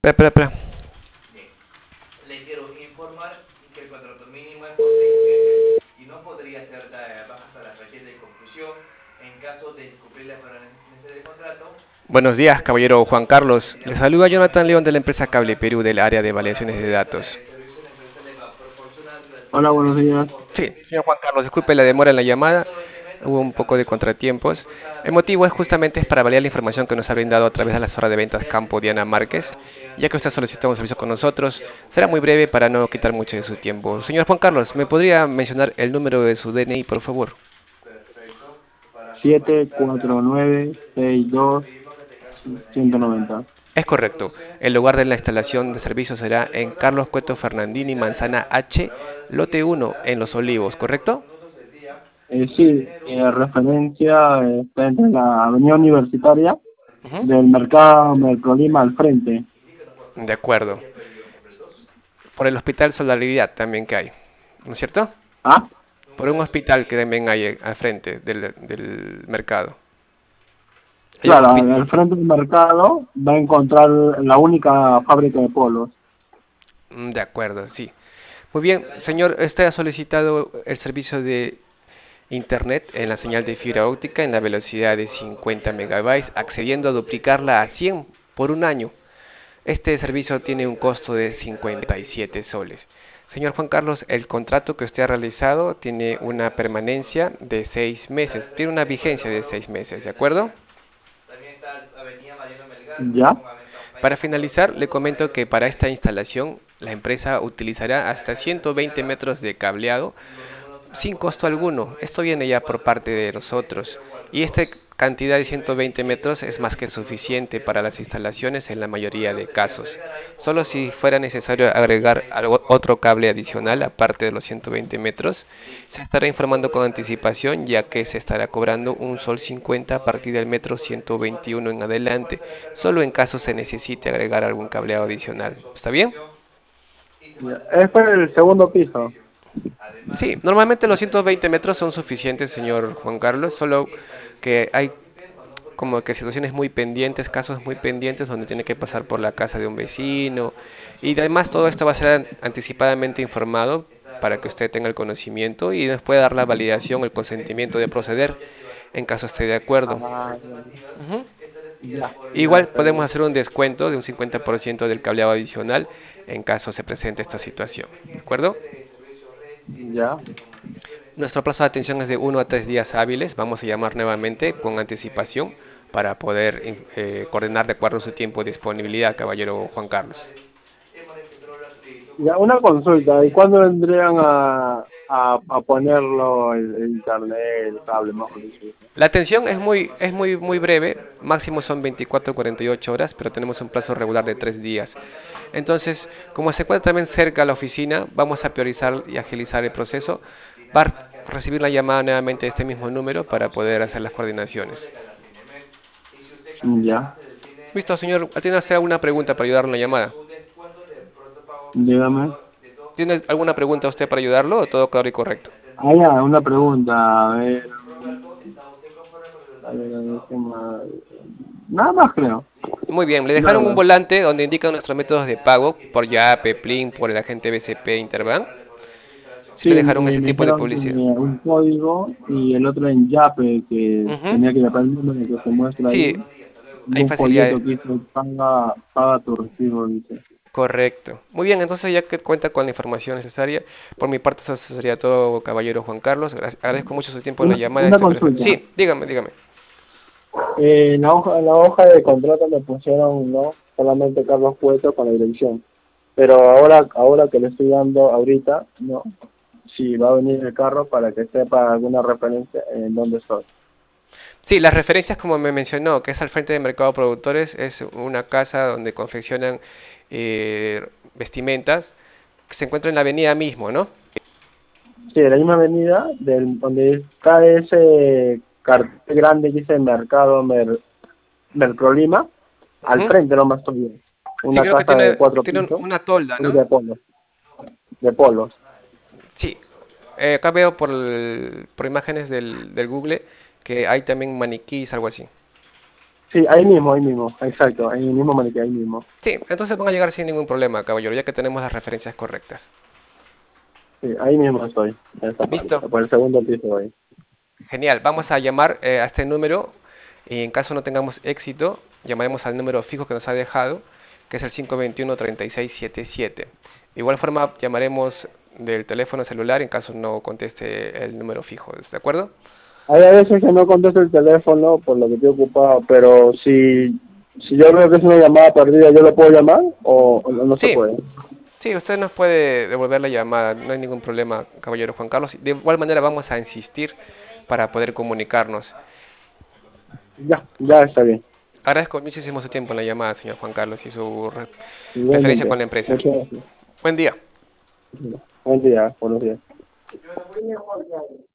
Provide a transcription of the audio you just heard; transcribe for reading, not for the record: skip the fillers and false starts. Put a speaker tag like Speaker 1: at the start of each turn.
Speaker 1: Espera, espera, espera.
Speaker 2: Bien, le quiero informar que el contrato mínimo es por 6 meses y no podría ser baja hasta la fecha de conclusión. En caso de incumplir las permanencias del contrato,
Speaker 1: Buenos días, caballero Juan Carlos. Le
Speaker 2: terminaría
Speaker 1: saluda Jonathan León de la empresa Cable
Speaker 2: contrato.
Speaker 1: Perú del área de
Speaker 2: Para
Speaker 1: validaciones de
Speaker 2: poder prestar
Speaker 1: datos.
Speaker 2: el servicio, la empresa le va a proporcionar
Speaker 3: Hola, buenos
Speaker 2: gratuitamente
Speaker 3: días.
Speaker 2: otro
Speaker 1: Sí, señor
Speaker 2: servicio
Speaker 1: Juan Carlos, disculpe la demora en la
Speaker 2: adicional.
Speaker 1: llamada.
Speaker 2: 120 metros
Speaker 1: Hubo
Speaker 2: de
Speaker 1: un poco de
Speaker 2: cableado.
Speaker 1: contratiempos. El motivo es
Speaker 2: Aproximadamente
Speaker 1: justamente para validar la información que nos ha brindado a través de la zona de ventas
Speaker 2: ya
Speaker 1: Campo Diana Márquez,
Speaker 2: informará usted
Speaker 1: ya que
Speaker 2: antes
Speaker 1: usted
Speaker 2: de
Speaker 1: solicitó un
Speaker 2: iniciar
Speaker 1: servicio con
Speaker 2: con la
Speaker 1: nosotros.
Speaker 2: energía
Speaker 1: Será muy
Speaker 2: oficial
Speaker 1: breve para no
Speaker 2: mediante
Speaker 1: quitar
Speaker 2: la
Speaker 1: mucho de su
Speaker 2: frecuencia
Speaker 1: tiempo.
Speaker 2: SOS
Speaker 1: Señor Juan Carlos, ¿me podría mencionar
Speaker 2: 400.
Speaker 1: el número de su DNI, por favor?
Speaker 2: Perfecto. Para
Speaker 3: Siete
Speaker 2: formalizar la
Speaker 3: cuatro nueve seis
Speaker 2: solicitud, le
Speaker 3: dos
Speaker 2: pedimos que tenga su DNI
Speaker 3: ciento
Speaker 2: a la mano.
Speaker 3: noventa.
Speaker 1: Es correcto.
Speaker 2: Introduce
Speaker 1: El
Speaker 2: los
Speaker 1: lugar de la
Speaker 2: datos del
Speaker 1: instalación de
Speaker 2: operador.
Speaker 1: servicio
Speaker 2: Le
Speaker 1: será en
Speaker 2: recordamos
Speaker 1: Carlos
Speaker 2: que
Speaker 1: Cueto
Speaker 2: todas sus
Speaker 1: Fernandini,
Speaker 2: publicidades
Speaker 1: Manzana
Speaker 2: están
Speaker 1: H,
Speaker 2: grabadas y
Speaker 1: lote uno, en
Speaker 2: editadas.
Speaker 1: Los
Speaker 2: De esta
Speaker 1: Olivos,
Speaker 2: manera, por los
Speaker 1: ¿correcto?
Speaker 2: minutos del día, puede
Speaker 3: Sí,
Speaker 2: tener un
Speaker 3: referencia está entre la Avenida Universitaria
Speaker 1: Ujú.
Speaker 3: del Mercado Mercolima al frente.
Speaker 2: indíquenos por
Speaker 1: De
Speaker 2: favor
Speaker 1: acuerdo.
Speaker 2: nombre y apellido completos.
Speaker 1: Por el Hospital Solidaridad también que hay, ¿no es cierto?
Speaker 3: Ah,
Speaker 1: Por un hospital que también hay al frente del mercado. Hay un
Speaker 3: claro,
Speaker 1: hospital.
Speaker 3: al frente del mercado va a encontrar la única fábrica de polos.
Speaker 1: De acuerdo, sí. Muy bien, señor, usted ha solicitado el servicio de Internet en la señal de fibra óptica en la velocidad de 50 megabytes, accediendo a duplicarla a 100 por un año. Este servicio tiene un costo de 57 soles. Señor Juan Carlos, el contrato que usted ha realizado tiene una permanencia de 6 meses, tiene una vigencia de 6 meses, ¿de acuerdo?
Speaker 2: También está Avenida Mariano Melgar
Speaker 3: ¿Ya?
Speaker 2: con Avenida
Speaker 1: Para
Speaker 2: Paine
Speaker 1: finalizar, le
Speaker 2: 401 para
Speaker 1: comento que
Speaker 2: Héroes
Speaker 1: para esta
Speaker 2: Sociales.
Speaker 1: instalación la empresa utilizará
Speaker 2: En la
Speaker 1: hasta
Speaker 2: calle Santillana
Speaker 1: 120 metros de
Speaker 2: Ramos.
Speaker 1: cableado
Speaker 2: Los números a
Speaker 1: sin costo
Speaker 2: contactar
Speaker 1: alguno.
Speaker 2: son el
Speaker 1: Esto viene ya por parte de nosotros. Y esta
Speaker 2: 941-400-442
Speaker 1: cantidad de
Speaker 2: y
Speaker 1: 120 metros es más que suficiente para las
Speaker 2: 917-018.
Speaker 1: instalaciones en la
Speaker 2: Su
Speaker 1: mayoría
Speaker 2: correo
Speaker 1: de
Speaker 2: sería
Speaker 1: casos. Solo si fuera necesario agregar
Speaker 2: vergaray.com.pe.
Speaker 1: otro cable adicional aparte de los 120 metros,
Speaker 2: Listo.
Speaker 1: se estará informando
Speaker 2: Todo
Speaker 1: con
Speaker 2: está
Speaker 1: anticipación
Speaker 2: registrado
Speaker 1: ya
Speaker 2: con
Speaker 1: que
Speaker 2: el
Speaker 1: se estará
Speaker 2: Instituto
Speaker 1: cobrando un
Speaker 2: Electoral
Speaker 1: sol
Speaker 2: de
Speaker 1: 50 a partir del metro
Speaker 2: Estado de
Speaker 1: 121 en
Speaker 2: México. En
Speaker 1: adelante,
Speaker 2: cuanto al
Speaker 1: solo
Speaker 2: encargado
Speaker 1: en
Speaker 2: de los
Speaker 1: caso se
Speaker 2: públicos,
Speaker 1: necesite
Speaker 2: comienza
Speaker 1: agregar
Speaker 2: a
Speaker 1: algún
Speaker 2: compartir
Speaker 1: cableado
Speaker 2: la entrega
Speaker 1: adicional.
Speaker 2: de su
Speaker 1: ¿Está bien?
Speaker 2: autorización y se
Speaker 3: Ya.
Speaker 2: mantendrá
Speaker 3: Es por el
Speaker 2: vigente
Speaker 3: segundo
Speaker 2: su
Speaker 3: piso.
Speaker 2: servicio. Además,
Speaker 1: Sí, normalmente los
Speaker 2: usted
Speaker 1: 120
Speaker 2: recuerda
Speaker 1: metros
Speaker 2: que
Speaker 1: son
Speaker 2: la línea
Speaker 1: suficientes,
Speaker 2: operada
Speaker 1: señor
Speaker 2: por
Speaker 1: Juan Carlos,
Speaker 2: nosotros
Speaker 1: solo
Speaker 2: establecida
Speaker 1: que hay
Speaker 2: por interno, no por
Speaker 1: como que
Speaker 2: convenio.
Speaker 1: situaciones muy pendientes,
Speaker 2: Somos
Speaker 1: casos muy
Speaker 2: afiliados de
Speaker 1: pendientes donde tiene que
Speaker 2: instalaciones
Speaker 1: pasar por la casa de un
Speaker 2: electromecánicas para
Speaker 1: vecino
Speaker 2: larga
Speaker 1: y
Speaker 2: coordinación.
Speaker 1: además todo esto va a ser
Speaker 2: Obviamente solicitar
Speaker 1: anticipadamente
Speaker 2: previamente.
Speaker 1: informado
Speaker 2: ¿Está de
Speaker 1: para que
Speaker 2: acuerdo?
Speaker 1: usted tenga el conocimiento y nos pueda dar la validación, el consentimiento de
Speaker 2: Las
Speaker 1: proceder
Speaker 2: noches y horas
Speaker 1: en caso esté
Speaker 2: proporcionadas
Speaker 1: de
Speaker 2: en el
Speaker 1: acuerdo.
Speaker 2: servicio
Speaker 3: Ah,
Speaker 2: informativas
Speaker 1: Ujú.
Speaker 2: establecidas
Speaker 3: ya,
Speaker 2: por el
Speaker 3: ya
Speaker 1: Igual
Speaker 3: está
Speaker 1: podemos
Speaker 3: bien.
Speaker 1: hacer un descuento de un
Speaker 2: Información privada y
Speaker 1: 50% del cableado
Speaker 2: confidencial.
Speaker 1: adicional en
Speaker 2: Omítese
Speaker 1: caso se
Speaker 2: la
Speaker 1: presente
Speaker 2: toma
Speaker 1: esta
Speaker 2: de
Speaker 1: situación.
Speaker 2: decisiones
Speaker 1: ¿De
Speaker 2: vigentes en
Speaker 1: acuerdo?
Speaker 2: materia de servicios, redes y
Speaker 3: Ya.
Speaker 2: telecomunicaciones.
Speaker 1: Nuestro plazo de atención es de uno a
Speaker 2: Agradecemos
Speaker 1: 3
Speaker 2: por su
Speaker 1: días hábiles.
Speaker 2: atención
Speaker 1: Vamos a
Speaker 2: y
Speaker 1: llamar
Speaker 2: permanece
Speaker 1: nuevamente
Speaker 2: con
Speaker 1: con
Speaker 2: nosotros en el
Speaker 1: anticipación
Speaker 2: siguiente segmento.
Speaker 1: para poder
Speaker 2: Coordinar
Speaker 1: coordinar de
Speaker 2: la
Speaker 1: acuerdo a
Speaker 2: toma
Speaker 1: su
Speaker 2: de
Speaker 1: tiempo de
Speaker 2: decisiones en
Speaker 1: disponibilidad,
Speaker 2: materia de
Speaker 1: caballero
Speaker 2: servicios
Speaker 1: Juan Carlos.
Speaker 2: personales. Hemos registrado la solicitud
Speaker 3: Ya, una
Speaker 2: correspondiente a la
Speaker 3: consulta. ¿Y
Speaker 2: línea
Speaker 3: cuándo vendrían a ponerlo el internet, el cable, mejor dicho?
Speaker 1: La atención
Speaker 2: Más
Speaker 1: muy
Speaker 2: información
Speaker 1: breve,
Speaker 2: puede
Speaker 1: máximo
Speaker 2: referenciar
Speaker 1: son
Speaker 2: nuestro
Speaker 1: 24
Speaker 2: correo
Speaker 1: o 48 horas, pero
Speaker 2: electrónico
Speaker 1: tenemos un plazo
Speaker 2: Secretaría
Speaker 1: regular de
Speaker 2: Móvil,
Speaker 1: 3 días.
Speaker 2: Departamento de
Speaker 1: Entonces,
Speaker 2: Comunicaciones de
Speaker 1: como se
Speaker 2: Comunicación
Speaker 1: encuentra también cerca a la
Speaker 2: Corporación.
Speaker 1: oficina, vamos a
Speaker 2: Recuerde por
Speaker 1: priorizar
Speaker 2: favor
Speaker 1: y
Speaker 2: no
Speaker 1: agilizar el
Speaker 2: agendar,
Speaker 1: proceso.
Speaker 2: pero sin
Speaker 1: Va
Speaker 2: nada más que
Speaker 1: a
Speaker 2: hacer.
Speaker 1: recibir la llamada nuevamente de este
Speaker 2: Informarle que
Speaker 1: mismo
Speaker 2: le
Speaker 1: número para
Speaker 2: anticipamos el
Speaker 1: poder hacer las
Speaker 2: billete y lo
Speaker 1: coordinaciones.
Speaker 2: regala Cinemex. Y si usted cancela
Speaker 3: Ya,
Speaker 2: antes del fin de
Speaker 1: Listo,
Speaker 2: mes,
Speaker 1: señor. ¿Tiene usted
Speaker 2: Cinemex
Speaker 1: alguna pregunta para ayudarlo en la
Speaker 2: recibe
Speaker 1: llamada?
Speaker 2: su descuento de pronto pago
Speaker 3: dígame.
Speaker 2: anticipador de
Speaker 1: ¿Tiene alguna
Speaker 2: 2 por
Speaker 1: pregunta
Speaker 2: parte
Speaker 1: usted
Speaker 2: del
Speaker 1: para
Speaker 2: primer
Speaker 1: ayudarlo o todo
Speaker 2: mes
Speaker 1: claro y
Speaker 2: en
Speaker 1: correcto?
Speaker 3: Ah,
Speaker 2: atenderle.
Speaker 3: ya, una pregunta.
Speaker 2: Por lo tanto, ¿está usted conforme con los
Speaker 3: A
Speaker 2: datos
Speaker 3: ver,
Speaker 2: registrados?
Speaker 3: ¿qué más? Nada más creo.
Speaker 1: Muy bien, le
Speaker 3: Nada
Speaker 1: dejaron un
Speaker 3: más.
Speaker 1: volante donde indican nuestros métodos de
Speaker 2: Necesita
Speaker 1: pago por
Speaker 2: adquirir
Speaker 1: Yape,
Speaker 2: Yape,
Speaker 1: Plin, por
Speaker 2: Paslink
Speaker 1: el
Speaker 2: o
Speaker 1: agente BCP,
Speaker 2: Monedero
Speaker 1: Interbank.
Speaker 2: para la coordinación de instalación.
Speaker 1: Sí le
Speaker 3: Sí,
Speaker 1: dejaron ese
Speaker 3: me
Speaker 1: tipo de
Speaker 3: dijeron
Speaker 1: publicidad.
Speaker 3: un código y el otro en Yape que
Speaker 1: Ujú.
Speaker 3: tenía que llamar el número que se
Speaker 2: Vale, que
Speaker 3: muestra
Speaker 2: tenga muy
Speaker 1: Sí,
Speaker 3: ahí.
Speaker 2: buenos días. Hasta luego.
Speaker 3: Y
Speaker 1: hay
Speaker 3: un folleto
Speaker 1: facilidades.
Speaker 3: que dice paga tu recibo, dice.
Speaker 1: Correcto. Muy bien, entonces ya que cuenta con la información necesaria, por mi parte eso sería todo, caballero Juan Carlos. Agradezco mucho su tiempo en la llamada.
Speaker 3: Una
Speaker 1: Estoy perfecto.
Speaker 3: consulta.
Speaker 1: Sí, dígame, dígame.
Speaker 3: En la hoja de contrato me pusieron no solamente Carlos Cueto con la dirección. Pero ahora que le estoy dando ahorita, no, si va a venir el carro para que sepa alguna referencia en dónde estoy.
Speaker 1: Sí, las referencias como me mencionó, que es al frente de Mercado Productores, es una casa donde confeccionan vestimentas, que se encuentra en la avenida mismo, ¿no?
Speaker 3: Sí, de la misma avenida, donde está ese cartel grande que dice Mercrolima, al
Speaker 1: Ujú.
Speaker 3: frente nomás estoy yo.
Speaker 1: Sí,
Speaker 3: Una
Speaker 1: creo que
Speaker 3: casa de cuatro
Speaker 1: tiene
Speaker 3: pisos
Speaker 1: una tolda,
Speaker 3: y
Speaker 1: ¿no?
Speaker 3: de polos.
Speaker 1: Sí, acá veo por imágenes del Google que hay también maniquís, algo así.
Speaker 3: Sí, ahí mismo, exacto, ahí mismo, maniquí, ahí mismo.
Speaker 1: Sí, entonces van a llegar sin ningún problema, caballero, ya que tenemos las referencias correctas.
Speaker 3: Sí, ahí mismo estoy, en esa parte,
Speaker 1: Listo,
Speaker 3: por el segundo piso ahí.
Speaker 1: genial. Vamos a llamar a este número y en caso no tengamos éxito, llamaremos al número fijo que nos ha dejado, que es el 521-3677. De igual forma, llamaremos del teléfono celular en caso no conteste el número fijo, ¿de acuerdo?
Speaker 3: Hay a veces que no contesto el teléfono por lo que estoy ocupado, pero si yo veo que es una llamada perdida, ¿yo lo puedo llamar o no se
Speaker 1: Sí,
Speaker 3: puede?
Speaker 1: sí, usted nos puede devolver la llamada, no hay ningún problema, caballero Juan Carlos. De igual manera vamos a insistir para poder comunicarnos.
Speaker 3: Ya, ya está bien.
Speaker 1: Agradezco muchísimo su tiempo en la llamada, señor Juan Carlos, y su referencia con
Speaker 3: Igualmente.
Speaker 1: la empresa.
Speaker 3: Muchas gracias.
Speaker 1: Buen día.
Speaker 3: Buen día, buenos días.